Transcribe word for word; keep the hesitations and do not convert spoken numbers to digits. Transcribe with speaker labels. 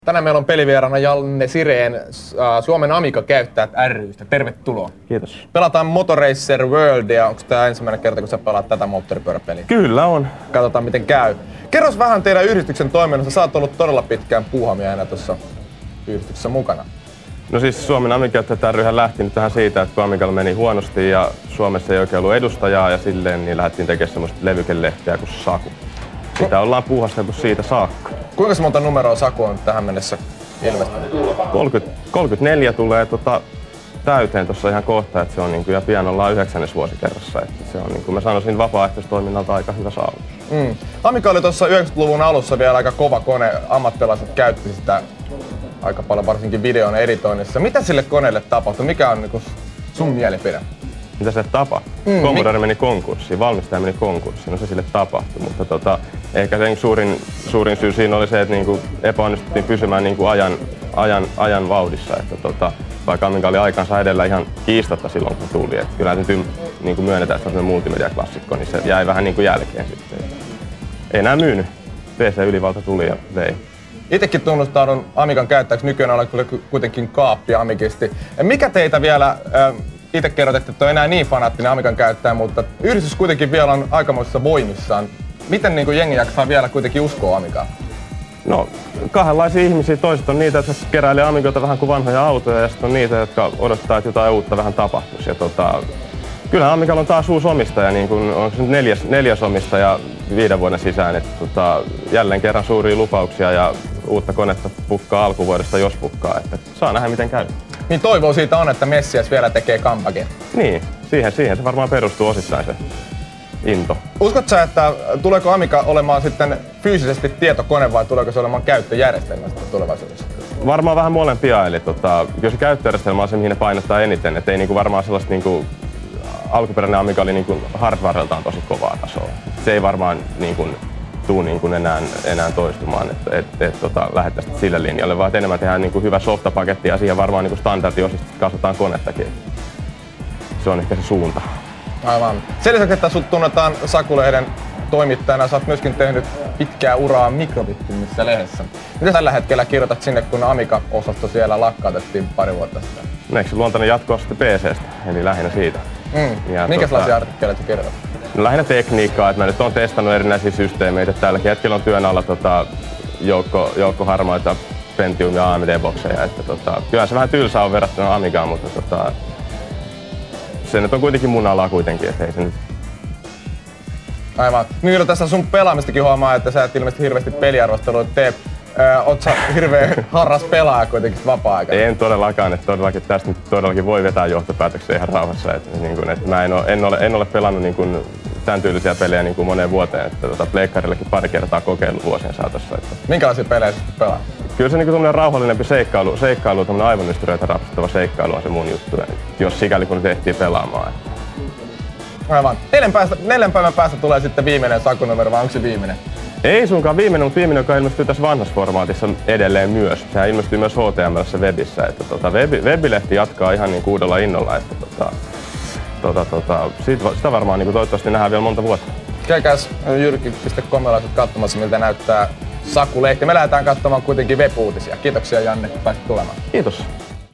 Speaker 1: Tänään meillä on pelivieraana Janne Sireen Suomen Amiga-käyttäjät ry:stä. Tervetuloa.
Speaker 2: Kiitos.
Speaker 1: Pelataan Motoracer Worldia. Onko tämä ensimmäinen kerta, kun sä pelaat tätä moottoripyöräpeliä?
Speaker 2: Kyllä on.
Speaker 1: Katsotaan miten käy. Kerros vähän teidän yhdistyksen toiminnasta. Sä oot ollut todella pitkään puuhamiehenä tuossa yhdistyksessä mukana.
Speaker 2: No siis Suomen Amiga-käyttäjät ry:hän lähti nyt tähän siitä, että kun Amigalla meni huonosti ja Suomessa ei oikein ollut edustajaa ja silleen, niin lähdettiin tekemään semmoista levykelehteä kuin Saku. Sitä ollaan puuhasteltu siitä saakka.
Speaker 1: Kuinka monta numeroa Saku on tähän mennessä ilmestynyt?
Speaker 2: kolmekymmentä, kolmekymmentäneljä tulee tota täyteen tuossa ihan kohta, että se on niinku, ja pian ollaan yhdeksännes vuosikerrassa. Että se on niinku, mä sanoisin vapaaehtoistoiminnalta aika hyvä saavutus.
Speaker 1: Mm. Amiga oli tuossa yhdeksänkymmentäluvun alussa vielä aika kova kone. Ammattilaiset käytti sitä aika paljon, varsinkin videon editoinnissa. Mitä sille koneelle tapahtui? Mikä on niinku sun mielipide?
Speaker 2: Mitä se tapahtui? Mm, Commodore meni konkurssiin, valmistaja meni konkurssiin, no se sille tapahtui, mutta tota, ehkä sen suurin, suurin syy siinä oli se, että niinku epäonnistuttiin pysymään niinku ajan, ajan, ajan vauhdissa, että tota, vaikka Amiga oli aikansa edellä ihan kiistatta silloin kun tuli, että kyllä nyt niinku myönnetään, että se on multimedia-klassikko, niin se jäi vähän niinku jälkeen sitten. Ei enää myynyt, P C-ylivalta tuli ja vei.
Speaker 1: Itsekin tunnustaudun Amigan käyttäjäksi, nykyään olen kyllä kuitenkin kaappi Amigisti. Mikä teitä vielä, äh, itse kerrot, että et ole enää niin fanaattinen Amigan käyttäjä, mutta yhdistys kuitenkin vielä on aikamoisissa voimissaan. Miten niin kuin jengi jaksaa vielä kuitenkin uskoa Amigaan?
Speaker 2: No, kahdenlaisia ihmisiä. Toiset on niitä, jotka keräilee Amigoita vähän kuin vanhoja autoja, ja sitten on niitä, jotka odottaa, että jotain uutta vähän tapahtuisi. Ja tota, kyllähän Amigalla on taas uusi omistaja, niin kuin on se nyt neljäs, neljäs omistaja viiden vuoden sisään. Että tota, jälleen kerran suuria lupauksia ja uutta konetta pukkaa alkuvuodesta, jos pukkaa. Että saa nähdä, miten käy.
Speaker 1: Niin toivoa siitä on, että Messias vielä tekee comebackin.
Speaker 2: Niin, siihen, siihen se varmaan perustuu osittain se into.
Speaker 1: Uskotko sä, että tuleeko Amiga olemaan sitten fyysisesti tietokone vai tuleeko se olemaan käyttöjärjestelmä tulevaisuudessa?
Speaker 2: Varmaan vähän molempia, eli tota, jos se käyttöjärjestelmä on se, mihin ne painottaa eniten, ettei niinku varmaan sellaista niinku, alkuperäinen Amiga oli niinku hardwareltaan tosi kovaa tasoa. Se ei varmaan niinku, tuu niinku enää, enää toistumaan, että et, et, tota, lähdettäisiin sille linjalle, vaan enemmän tehdään niinku hyvä softapaketti ja siihen varmaan niinku standardiosista kasvataan konettakin. Se on ehkä se suunta.
Speaker 1: Aivan. Sen lisäksi, että sut tunnetaan Saku-lehden toimittajana, sä oot myöskin tehnyt pitkää uraa Mikrobit-nimissä lehdessä. Mitä tällä hetkellä kirjoitat sinne, kun Amiga-osasto siellä lakkautettiin pari vuotta sitten?
Speaker 2: No, eikö se luontainen jatko sitten P C:stä, eli lähinnä siitä.
Speaker 1: Mm. Minkälaisia tota, artikkeleita kirjoitat?
Speaker 2: No, lähinnä tekniikkaa, että mä nyt oon testannut erinäisiä systeemeitä. Tälläkin hetkellä on työn alla tota, joukko, joukko harmaita Pentium- ja A M D-bokseja. Että, tota, kyllä se vähän tylsää on verrattuna Amigaan, mutta tota, se nyt on kuitenkin mun alaa kuitenkin, että ei se nyt...
Speaker 1: Aivan. Niin no, tässä sun pelaamistakin huomaa, että sä et ilmeisesti hirveästi peliarvostelua tee. Öö, oot sä hirveän harras pelaaja kuitenkin vapaa-aikana?
Speaker 2: En todellakaan, että todellakin tästä nyt todellakin voi vetää johtopäätöksiä ihan rauhassa. Että, niin kun, että mä en ole, en ole, en ole pelannut niin kun, tämän tyylisiä pelejä niin kuin moneen vuoteen, että tota, pleikkarillakin pari kertaa kokeillut vuosien saatossa. Että...
Speaker 1: Minkälaisia pelejä sä pelaa?
Speaker 2: Kyllä se niin kuin rauhallisempi seikkailu, seikkailu tämmöinen aivan ystyröitä rapsuttava seikkailu on se mun juttu, jos sikäli kun tehtiin pelaamaan. Että...
Speaker 1: Aivan. Neljän, päästä, neljän päivän päästä tulee sitten viimeinen Saku-numero, vai onko se viimeinen?
Speaker 2: Ei suinkaan viimeinen, mutta viimeinen, joka ilmestyy tässä vanhassa formaatissa edelleen myös. Sehän ilmestyy myös H T M L:ssä webissä, että tota, web, webilehti jatkaa ihan niin uudella innolla, että tota, tota, tota, siitä, sitä varmaan niin toivottavasti nähdään vielä monta vuotta.
Speaker 1: Käykääs jyrki piste comilaiset katsomassa, miltä näyttää Saku-lehti. Me lähdetään katsomaan kuitenkin web-uutisia. Kiitoksia Janne, että pääsit tulemaan.
Speaker 2: Kiitos.